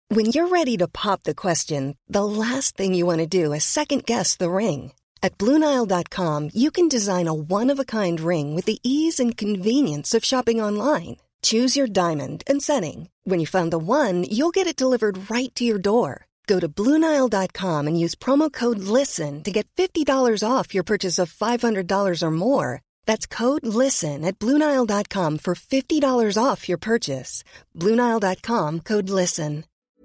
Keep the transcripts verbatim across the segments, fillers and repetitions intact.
When you're ready to pop the question, the last thing you want to do is second-guess the ring. At Blue Nile dot com, you can design a one-of-a-kind ring with the ease and convenience of shopping online. Choose your diamond and setting. When you find the one, you'll get it delivered right to your door. Go to Blue Nile dot com and use promo code LISTEN to get fifty dollars off your purchase of five hundred dollars or more. That's code LISTEN at Blue Nile dot com for fifty dollars off your purchase. Blue Nile dot com, code LISTEN.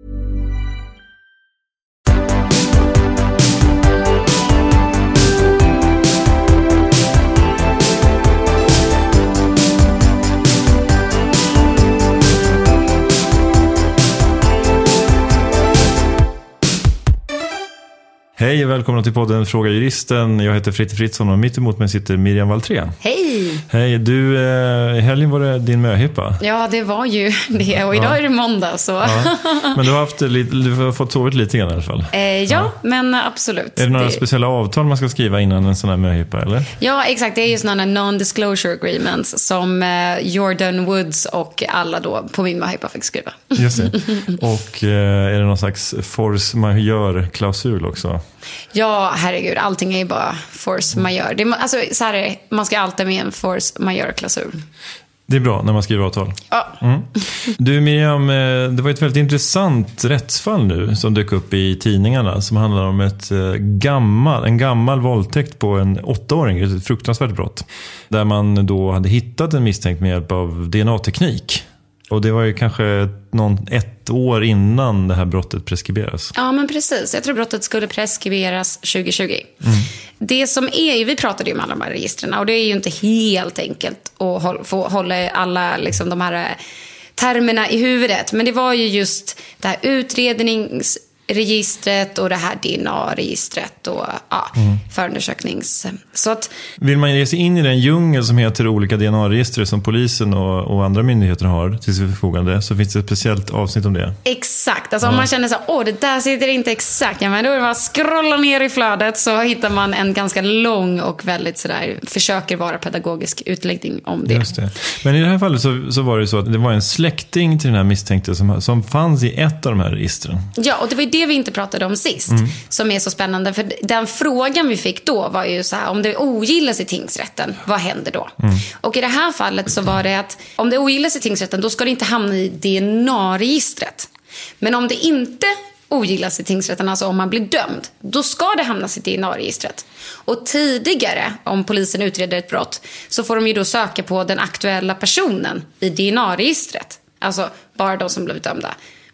Hej och välkomna till podden Fråga Juristen. Jag heter Fritte Fritzson och mitt emot mig sitter Miriam Valtrén. Hej! Hej, du, i helgen var det din möhippa. Ja, det var ju det och idag ja. är det måndag så. Ja. Men du har, haft, du har fått sovit lite grann i alla fall. Eh, ja, ja, men absolut. Är det några det... speciella avtal man ska skriva innan en sån här möhippa, eller? Ja, exakt. Det är ju sådana non-disclosure agreements som eh, Jordan Woods och alla då på min möhippa fick skriva. Just det. Och eh, är det någon slags force majeure-klausul också? Ja, herregud, allting är ju bara force majeure. Det är, alltså, så här är det, man ska alltid med en force majeure-klausul. Det är bra när man skriver avtal. Ja. Mm. Du Miriam, det var ett väldigt intressant rättsfall nu som dök upp i tidningarna som handlar om ett gammal, en gammal våldtäkt på en åttaåring, ett fruktansvärt brott. Där man då hade hittat en misstänkt med hjälp av D N A-teknik. Och det var ju kanske någon, ett år innan det här brottet preskriberas. Ja, men precis. Jag tror brottet skulle preskriberas tjugo tjugo. Mm. Det som är, vi pratade ju om alla de här registren och det är ju inte helt enkelt att hålla, få hålla alla liksom, de här termerna i huvudet. Men det var ju just det här utrednings... registret och det här D N A-registret och ja, mm. förundersöknings... Så att... Vill man ge sig in i den djungel som heter olika D N A-register som polisen och, och andra myndigheter har till sitt förfogande, så finns det ett speciellt avsnitt om det. Exakt, alltså ja. Om man känner så här, åh det där sitter inte exakt, ja, men då är det bara scrolla ner i flödet så hittar man en ganska lång och väldigt sådär, försöker vara pedagogisk utläggning om det. Just det. Men i det här fallet så, så var det så att det var en släkting till den här misstänkte som, som fanns i ett av de här registren. Ja, och det var ju det vi inte pratade om sist mm. som är så spännande, för den frågan vi fick då var ju så här, om det ogillas i tingsrätten, vad händer då? Mm. Och i det här fallet så var det att om det ogillas i tingsrätten, då ska det inte hamna i D N A-registret. Men om det inte ogillas i tingsrätten, alltså om man blir dömd, då ska det hamna i D N A-registret. Och tidigare, om polisen utreder ett brott, så får de ju då söka på den aktuella personen i D N A-registret. Alltså bara de som blivit dömda.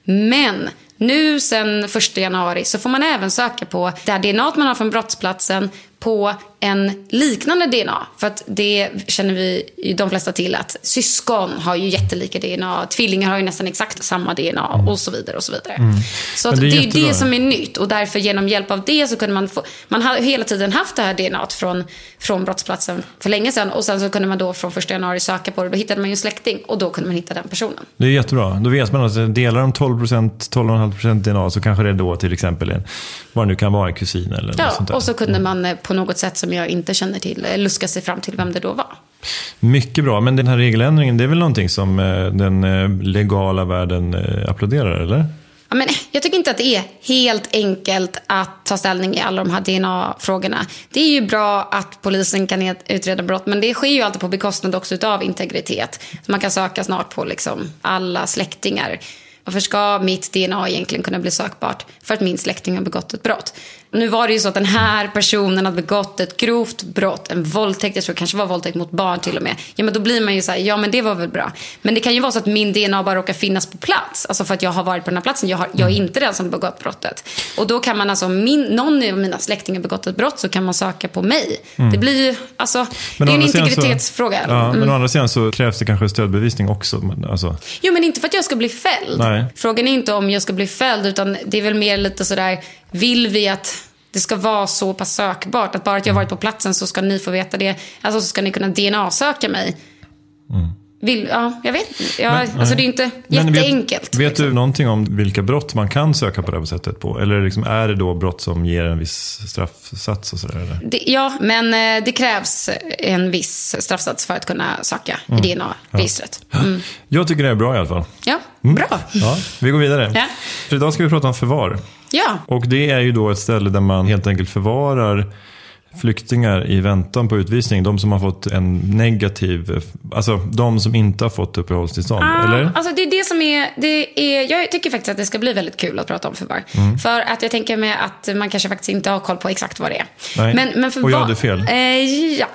Men nu sen första januari så får man även söka på det här D N A man har från brottsplatsen på en liknande D N A. För att det känner vi de flesta till att syskon har ju jättelika D N A. Tvillingar har ju nästan exakt samma D N A mm. och så vidare och så vidare. Mm. Så att det är, det är det som är nytt. Och därför genom hjälp av det så kunde man få... Man har hela tiden haft det här D N A från, från brottsplatsen för länge sedan. Och sen så kunde man då från första januari söka på det. Då hittade man ju en släkting och då kunde man hitta den personen. Det är jättebra. Då vet man att delar de tolv procent, tolv komma fem procent D N A så kanske det är då till exempel en, vad det nu kan vara, en kusin eller ja, något sånt där. Och så kunde man på något sätt som jag inte känner till luska sig fram till vem det då var. Mycket bra, men den här regeländringen, det är väl någonting som den legala världen applåderar, eller? Ja, men jag tycker inte att det är helt enkelt att ta ställning i alla de här D N A-frågorna. Det är ju bra att polisen kan utreda brott, men det sker ju alltid på bekostnad också av integritet. Så man kan söka snart på liksom alla släktingar. Varför ska mitt D N A egentligen kunna bli sökbart? För att min släkting har begått ett brott. Nu var det ju så att den här personen hade begått ett grovt brott, en våldtäkt, jag tror det kanske var våldtäkt mot barn till och med. Ja, men då blir man ju så här, ja men det var väl bra. Men det kan ju vara så att min D N A bara råkar finnas på plats. Alltså för att jag har varit på den här platsen, jag, har, jag är inte den som begått brottet. Och då kan man alltså, min, någon av mina släktingar begått ett brott så kan man söka på mig. Mm. Det blir ju, alltså, men det är en integritetsfråga. Så, ja, mm. Men å andra sidan så krävs det kanske stödbevisning också. Alltså. Jo, men inte för att jag ska bli fälld. Nej. Frågan är inte om jag ska bli fälld, utan det är väl mer lite sådär, vill vi att det ska vara så pass sökbart att bara att jag varit på platsen så ska ni få veta det. Alltså så ska ni kunna D N A-söka mig. Mm. vill, ja, jag vet inte. Ja, Men, alltså det är inte men jätteenkelt. Vet, vet du någonting om vilka brott man kan söka på det här sättet på? Eller liksom, är det då brott som ger en viss straffsats och sådär? Eller? Det, ja, men eh, det krävs en viss straffsats för att kunna söka mm. i D N A-registret. Mm. Jag tycker det är bra i alla fall. Ja, mm. bra. Ja, vi går vidare. Ja. För idag ska vi prata om förvar. Ja. Och det är ju då ett ställe där man helt enkelt förvarar flyktingar i väntan på utvisning. De som har fått en negativ, alltså de som inte har fått uppehållstillstånd, ah, eller? Alltså det är det som är, det är, jag tycker faktiskt att det ska bli väldigt kul att prata om förvar. Mm. För att jag tänker mig att man kanske faktiskt inte har koll på exakt vad det är. Nej. Men, men förvar, och jag hade fel. Eh, ja.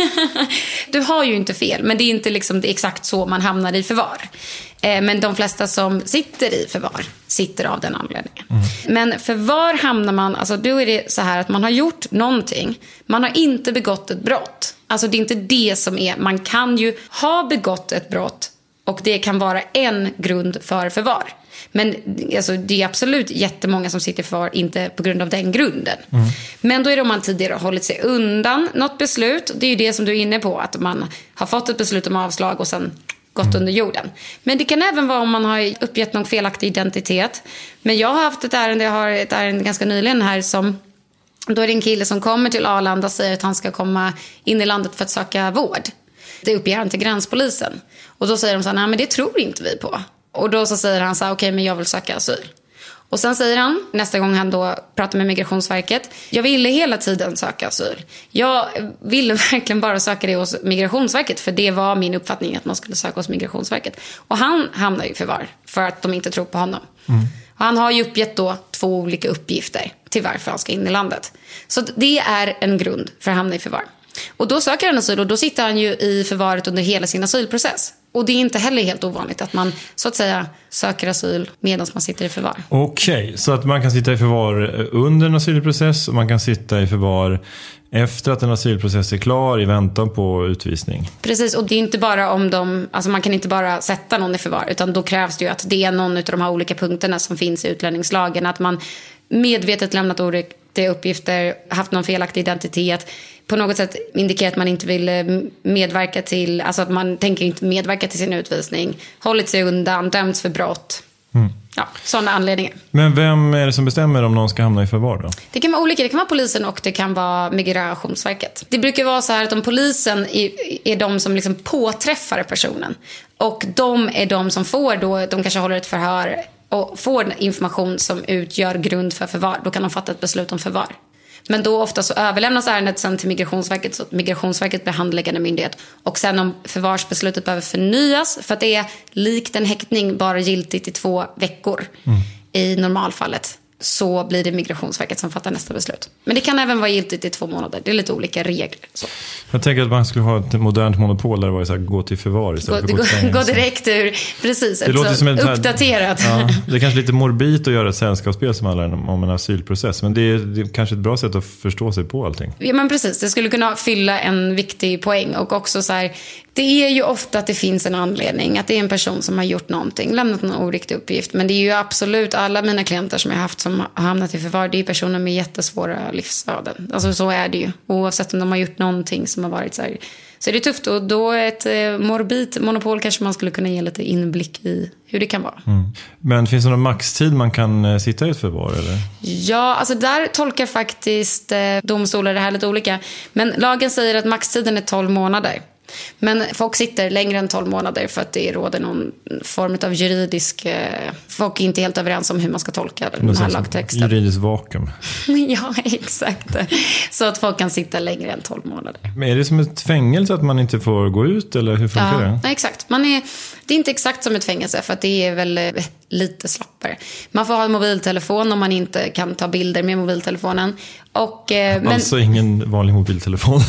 Du har ju inte fel, men det är inte liksom det är exakt så man hamnar i förvar. Eh, men de flesta som sitter i förvar sitter av den anledningen. Mm. Men förvar hamnar man, alltså då är det så här att man har gjort någonting. Man har inte begått ett brott. Alltså det är inte det som är, man kan ju ha begått ett brott och det kan vara en grund för förvar. Men alltså, det är absolut jättemånga som sitter i förvar inte på grund av den grunden. Mm. Men då är det om man tidigare har hållit sig undan något beslut. Det är ju det som du är inne på, att man har fått ett beslut om avslag och sen gått under jorden. Men det kan även vara om man har uppgett någon felaktig identitet. Men jag har haft ett ärende, jag har ett ärende ganska nyligen här som, då är det en kille som kommer till Arlanda och säger att han ska komma in i landet för att söka vård. Det uppger han till gränspolisen. Och då säger de så här, nej men det tror inte vi på. Och då så säger han så här, okej, men jag vill söka asyl. Och sen säger han, nästa gång han då pratar med Migrationsverket, jag ville hela tiden söka asyl. Jag ville verkligen bara söka det hos Migrationsverket, för det var min uppfattning att man skulle söka hos Migrationsverket. Och han hamnar ju i förvar för att de inte tror på honom. Mm. Och han har ju uppgett då två olika uppgifter till varför han ska in i landet. Så det är en grund för att hamna i förvar. Och då söker han asyl och då sitter han ju i förvaret under hela sin asylprocess. Och det är inte heller helt ovanligt att man så att säga söker asyl medan man sitter i förvar. Okej, okay, så att man kan sitta i förvar under en asylprocess och man kan sitta i förvar efter att en asylprocess är klar i väntan på utvisning. Precis, och det är inte bara om de, alltså man kan inte bara sätta någon i förvar, utan då krävs det ju att det är någon av de här olika punkterna som finns i utlänningslagen, att man medvetet lämnat oriktiga uppgifter, haft någon felaktig identitet, på något sätt indikerar att man inte vill medverka till, alltså att man tänker inte medverka till sin utvisning, hållit sig undan, dömts för brott. Mm. Ja, sådana anledningar. Men vem är det som bestämmer om någon ska hamna i förvar då? Det kan vara olika, det kan vara polisen och det kan vara Migrationsverket. Det brukar vara så här att om polisen är, är de som liksom påträffar personen och de är de som får då, de kanske håller ett förhör och får information som utgör grund för förvar, då kan de fatta ett beslut om förvar. Men då ofta så överlämnas ärendet sen till Migrationsverket, så att Migrationsverket blir handläggande myndighet. Och sen om förvarsbeslutet behöver förnyas, för att det är likt en häktning bara giltigt i två veckor mm. i normalfallet, så blir det Migrationsverket som fattar nästa beslut. Men det kan även vara giltigt i två månader. Det är lite olika regler. Så. Jag tänker att man skulle ha ett modernt monopol där det var så här, gå till förvar istället gå, för att gå, gå, gå direkt ur, precis, det låter som ett uppdaterat. Ja, det är kanske lite morbid att göra ett sällskapsspel som handlar om en asylprocess. Men det är, det är kanske ett bra sätt att förstå sig på allting. Ja, men precis. Det skulle kunna fylla en viktig poäng. Och också så här, det är ju ofta att det finns en anledning. Att det är en person som har gjort någonting, lämnat en oriktig uppgift. Men det är ju absolut alla mina klienter som jag har haft som har hamnat i förvar, det är personer med jättesvåra livsöden. Alltså så är det ju. Oavsett om de har gjort någonting som har varit så här. Så är det tufft, och då ett eh, morbid monopol kanske man skulle kunna ge lite inblick i hur det kan vara. Mm. Men finns det någon maxtid man kan eh, sitta i ett förvar eller? Ja, alltså där tolkar faktiskt eh, domstolar det här lite olika. Men lagen säger att maxtiden är tolv månader. Men folk sitter längre än tolv månader för att det råder någon form av juridisk... Eh, folk är inte helt överens om hur man ska tolka den här lagtexten. Juridisk vakuum. Ja, exakt. Så att folk kan sitta längre än tolv månader. Men är det som ett fängelse att man inte får gå ut, eller hur funkar ja, det? Ja, exakt. Man är, det är inte exakt som ett fängelse, för att det är väl eh, lite slappare. Man får ha en mobiltelefon om man inte kan ta bilder med mobiltelefonen. Och, eh, alltså men... ingen vanlig mobiltelefon.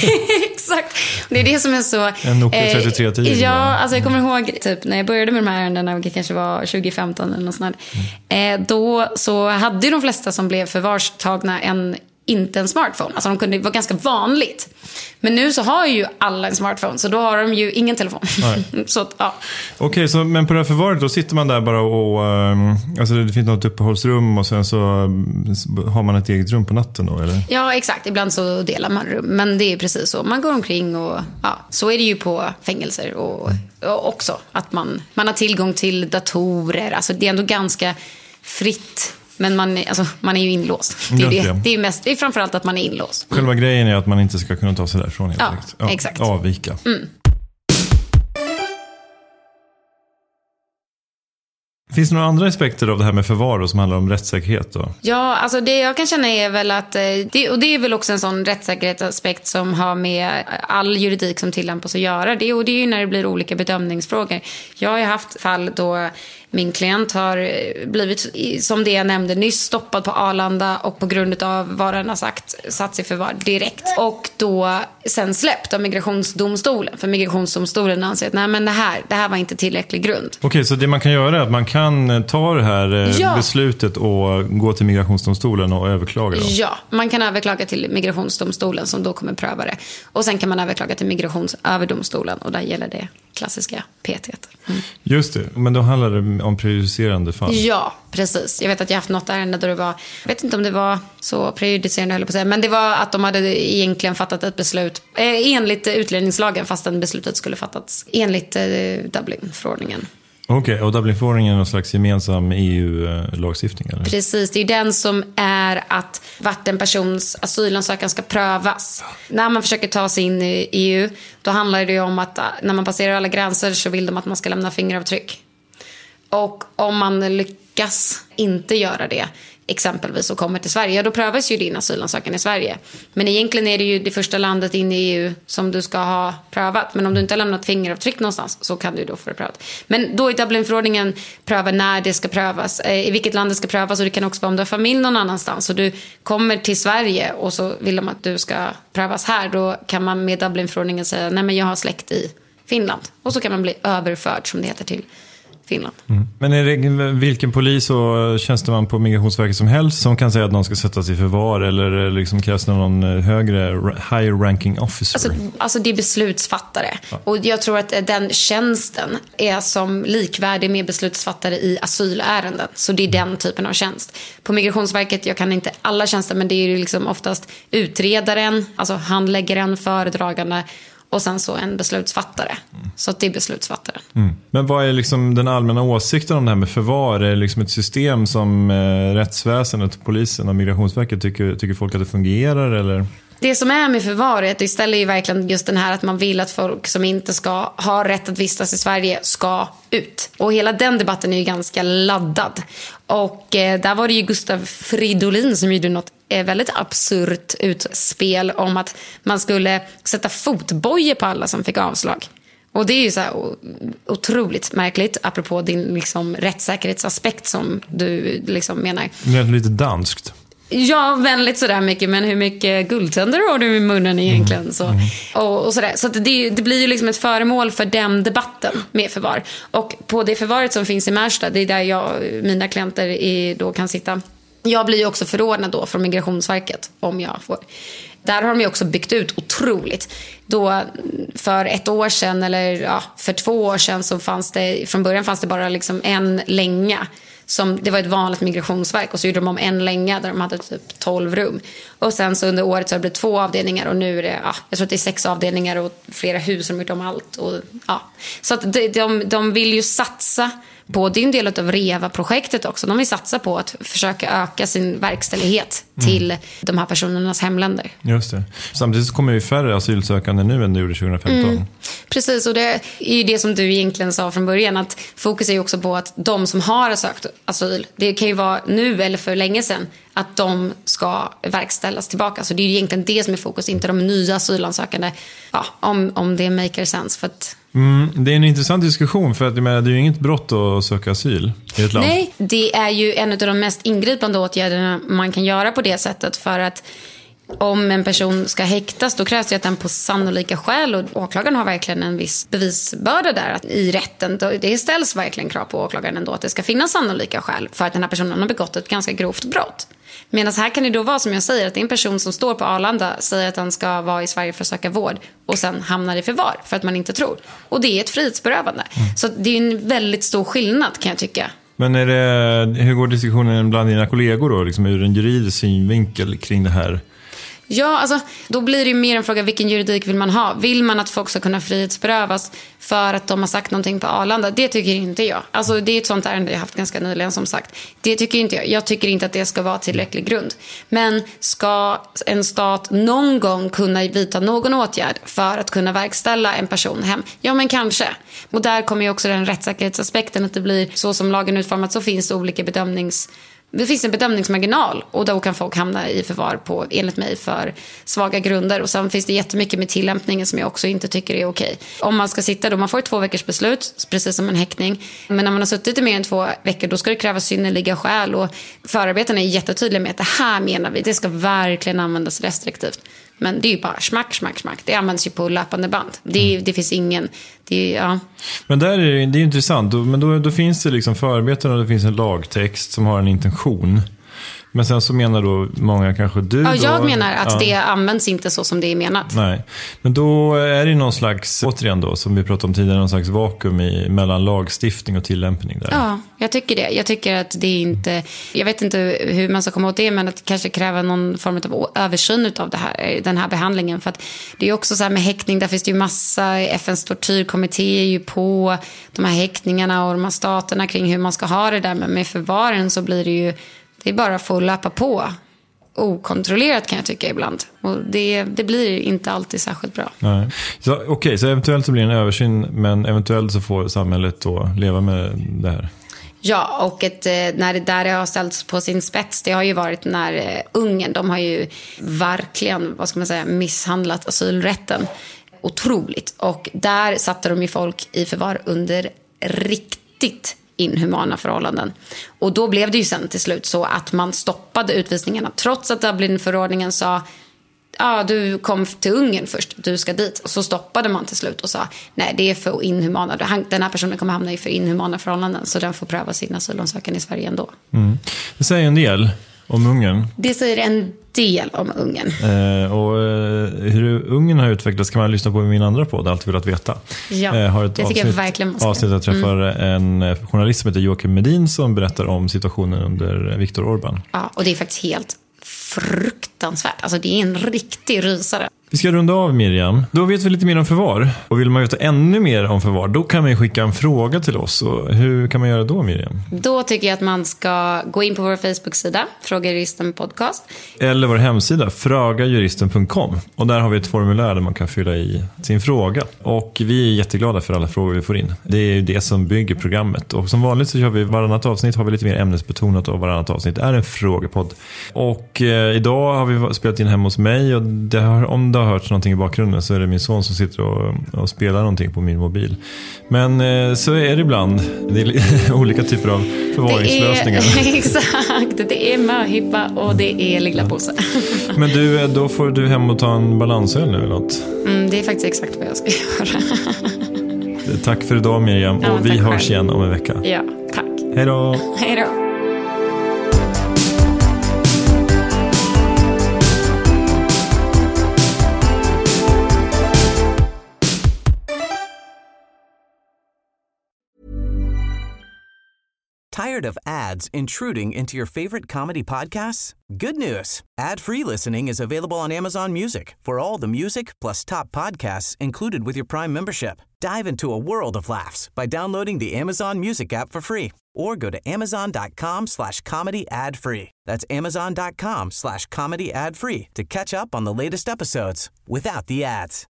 Exakt. Det är det som är så... En Nokia trettiotre tio. Eh, ja, alltså jag kommer ihåg typ när jag började med de här ärendena, det kanske var tjugo femton eller något sånt där. Mm. Eh, då så hade ju de flesta som blev förvarstagna en inte en smartphone. Alltså de kunde, det var ganska vanligt. Men nu så har ju alla en smartphone, så då har de ju ingen telefon. så, ja. Okej, okay, så, men på det här förvaret då sitter man där bara och... Um, alltså det finns något uppehållsrum och sen så um, har man ett eget rum på natten då, eller? Ja, exakt. Ibland så delar man rum. Men det är precis så. Man går omkring och... Ja, så är det ju på fängelser och, och också. Att man, man har tillgång till datorer. Alltså det är ändå ganska fritt. Men man, alltså, man är ju inlåst. Det är, det. Det är, mest, det är framförallt att man är inlåst. Själva mm. grejen är att man inte ska kunna ta sig därifrån. Ja, ja, exakt. Avvika. Mm. Finns det några andra aspekter av det här med förvar då, som handlar om rättssäkerhet då? Ja, alltså det jag kan känna är väl att det, och det är väl också en sån rättssäkerhetsaspekt som har med all juridik som tillämpas att göra. Det, och det är ju när det blir olika bedömningsfrågor. Jag har ju haft fall då min klient har blivit, som det jag nämnde nyss, stoppad på Arlanda och på grund av vad den har sagt satt i förvar direkt. Och då sen släppt av migrationsdomstolen. För migrationsdomstolen anser att nej, men det här, det här var inte tillräcklig grund. Okej, okay, så det man kan göra är att man kan ta det här ja. beslutet och gå till migrationsdomstolen och överklaga då? Ja, man kan överklaga till migrationsdomstolen som då kommer pröva det. Och sen kan man överklaga till migrationsöverdomstolen och där gäller det klassiska P T. Mm. Just det, men då handlar det om prejudicerande fall. Ja, precis. Jag vet att jag haft något ärende där det var, jag vet inte om det var så prejudicerande höll jag på att säga, men det var att de hade egentligen fattat ett beslut eh, enligt utlänningslagen fastän beslutet skulle fattats enligt eh, Dublinförordningen. Okej, okay, och Dublinförordningen är någon slags gemensam E U-lagstiftning? Eller? Precis, det är den som är att vart en persons asylansökan ska prövas. När man försöker ta sig in i E U, då handlar det om att när man passerar alla gränser så vill de att man ska lämna fingeravtryck. Och om man lyckas inte göra det, exempelvis och kommer till Sverige, då prövas ju din asylansökan i Sverige. Men egentligen är det ju det första landet in i E U som du ska ha prövat. Men om du inte har lämnat fingeravtryck någonstans så kan du då få det prövat. Men då i Dublinförordningen prövar när det ska prövas, i vilket land det ska prövas, och det kan också vara om du har familj någon annanstans. Så du kommer till Sverige och så vill de att du ska prövas här, då kan man med Dublinförordningen säga nej men jag har släkt i Finland. Och så kan man bli överförd, som det heter, till Finland. Mm. Men är det vilken polis och tjänsteman på Migrationsverket som helst som kan säga att någon ska sättas i förvar, eller liksom krävs det någon högre higher ranking officer? Alltså, alltså det är beslutsfattare. Ja. Och jag tror att den tjänsten är som likvärdig med beslutsfattare i asylärenden. Så det är den typen av tjänst. På Migrationsverket, jag kan inte alla tjänster, men det är ju liksom oftast utredaren, alltså handläggaren, föredragande och sen så en beslutsfattare. Mm. Så att det är beslutsfattaren. Mm. Men vad är liksom den allmänna åsikten om det här med förvar? Är det liksom ett system som eh, rättsväsendet, polisen och Migrationsverket tycker, tycker folk att det fungerar, eller? Det som är med förvaret, det ställer ju verkligen just den här att man vill att folk som inte ska ha rätt att vistas i Sverige ska ut. Och hela den debatten är ju ganska laddad. Och eh, där var det ju Gustav Fridolin som gjorde något eh, väldigt absurt utspel om att man skulle sätta fotbojor på alla som fick avslag. Och det är ju så här otroligt märkligt, apropå din liksom rättssäkerhetsaspekt som du liksom menar. Det är lite danskt. Ja, vänligt sådär mycket, men hur mycket guldtänder har du i munnen egentligen? Mm. Så, Mm. och, och sådär. Så att det, det blir ju liksom ett föremål för den debatten med förvar. Och på det förvaret som finns i Märsta, det är där jag, mina klienter är, då kan sitta. Jag blir ju också förordnad då från Migrationsverket om jag får. Där har de ju också byggt ut otroligt. Då för ett år sedan, eller ja, för två år sedan, så fanns det, från början fanns det bara liksom en länga. Som, det var ett vanligt migrationsverk, och så gjorde de om en länga där de hade typ tolv rum. Och sen så under året så har det blivit två avdelningar, och nu är det, ja, jag tror att det är sex avdelningar och flera hus som har gjort om allt. Och, ja. Så att de, de, de vill ju satsa på, det är en del av REVA-projektet också. De vill satsa på att försöka öka sin verkställighet till mm. de här personernas hemländer. Just det. Samtidigt kommer ju färre asylsökande nu än det gjorde tjugohundrafemton. Mm. Precis, och det är ju det som du egentligen sa från början, att fokus är ju också på att de som har sökt asyl, det kan ju vara nu eller för länge sedan, att de ska verkställas tillbaka. Så det är ju egentligen det som är fokus, inte de nya asylansökande, ja, om, om det maker sense. För att Mm, det är en intressant diskussion, för att det är ju inget brott att söka asyl i ett land. Nej, det är ju en av de mest ingripande åtgärderna man kan göra på det sättet, för att om en person ska häktas, då krävs det att den på sannolika skäl, och åklagaren har verkligen en viss bevisbörda där att i rätten. Det ställs verkligen krav på åklagaren ändå att det ska finnas sannolika skäl för att den här personen har begått ett ganska grovt brott. Medan här kan det då vara som jag säger, att det är en person som står på Arlanda, säger att han ska vara i Sverige för att söka vård och sen hamnar i förvar för att man inte tror. Och det är ett frihetsberövande. Mm. Så det är en väldigt stor skillnad, kan jag tycka. Men är det, hur går diskussionen bland dina kollegor då, liksom ur en juridisk synvinkel kring det här? Ja, alltså, då blir det ju mer en fråga, vilken juridik vill man ha? Vill man att folk ska kunna frihetsberövas för att de har sagt någonting på Arlanda? Det tycker inte jag. Alltså, det är ett sånt ärende jag haft ganska nyligen, som sagt. Det tycker inte jag. Jag tycker inte att det ska vara tillräcklig grund. Men ska en stat någon gång kunna vidta någon åtgärd för att kunna verkställa en person hem? Ja, men kanske. Och där kommer ju också den rättssäkerhetsaspekten, att det blir så som lagen utformat, så finns det olika bedömnings... Det finns en bedömningsmarginal, och då kan folk hamna i förvar på, enligt mig, för svaga grunder. Och sen finns det jättemycket med tillämpningen som jag också inte tycker är okej. Om man ska sitta då, man får ett två veckors beslut, precis som en häktning. Men när man har suttit i mer än två veckor, då ska det krävas synnerliga skäl. Och förarbeten är jättetydliga med att det här menar vi, det ska verkligen användas restriktivt. Men det är ju bara smack, smack, smack. Det används ju på löpande band. Det, är, det finns ingen... Det är, ja. Men där är det, det är intressant. Men då, då finns det liksom förarbeten och det finns en lagtext som har en intention. Men sen så menar då många, kanske du... Ja, jag då, menar att ja. det används inte så som det är menat. Nej, men då är det någon slags, återigen då, som vi pratade om tidigare, någon slags vakuum i, mellan lagstiftning och tillämpning där. Ja, jag tycker det. Jag tycker att det är inte... Jag vet inte hur man ska komma åt det, men att kanske kräva någon form av översyn av det här, den här behandlingen. För att det är också så här med häktning, där finns det ju massa, F N:s tortyrkommitté är ju på de här häktningarna och de här staterna kring hur man ska ha det där. Men med förvaren så blir det ju... Det är bara att få löpa på. Okontrollerat, kan jag tycka ibland. Och det, det blir inte alltid särskilt bra. Nej. Så, okej, okay, så eventuellt så blir det en översyn, men eventuellt så får samhället då leva med det här. Ja, och ett, när det där har ställts på sin spets, det har ju varit när Ungern, de har ju verkligen, vad ska man säga, misshandlat asylrätten otroligt. Och där satte de ju folk i förvar under riktigt inhumana förhållanden. Och då blev det ju sen till slut så att man stoppade utvisningarna, trots att Dublinförordningen sa, ja, du kom till Ungern först, du ska dit. Och så stoppade man till slut och sa, nej, det är för inhumana. Den här personen kommer hamna i för inhumana förhållanden, så den får pröva sin asylansökan i Sverige ändå. Mm. Det säger en del om Ungern. Det säger en del om Ungern. Eh, och eh, hur Ungern har utvecklats kan man lyssna på i min andra podd, Allt vill att veta. Ja, eh, har ett det tycker avsnitt, jag verkligen måste. avsnitt jag träffar mm. en journalist som heter Joakim Medin, som berättar om situationen under Viktor Orbán. Ja, och det är faktiskt helt fruktansvärt. Alltså det är en riktig rysare. Vi ska runda av, Miriam. Då vet vi lite mer om förvar. Och vill man veta ännu mer om förvar, då kan man skicka en fråga till oss. Och hur kan man göra då, Miriam? Då tycker jag att man ska gå in på vår Facebook-sida, Fråga Juristen podcast. Eller vår hemsida, fråga juristen punkt com. Och där har vi ett formulär där man kan fylla i sin fråga. Och vi är jätteglada för alla frågor vi får in. Det är ju det som bygger programmet. Och som vanligt så kör vi varannat avsnitt, har vi lite mer ämnesbetonat, och varannat avsnitt är en frågepodd. Och eh, idag har vi spelat in hemma hos mig, och det har, om det har hört någonting i bakgrunden så är det min son som sitter och, och spelar någonting på min mobil. Men eh, så är det ibland. Det är olika typer av förvaringslösningar. Det är, exakt, det är möhippa och det är lilla påse. Men du, då får du hem och ta en balansöl nu eller något? Mm, det är faktiskt exakt vad jag ska göra. Tack för idag, Miriam. Ja, och vi hörs själv igen om en vecka. Ja, tack. Hej då. Hej då. Tired of ads intruding into your favorite comedy podcasts? Good news. Ad-free listening is available on Amazon Music for all the music plus top podcasts included with your Prime membership. Dive into a world of laughs by downloading the Amazon Music app for free or go to amazon.com slash comedy ad free. That's amazon.com slash comedy ad free to catch up on the latest episodes without the ads.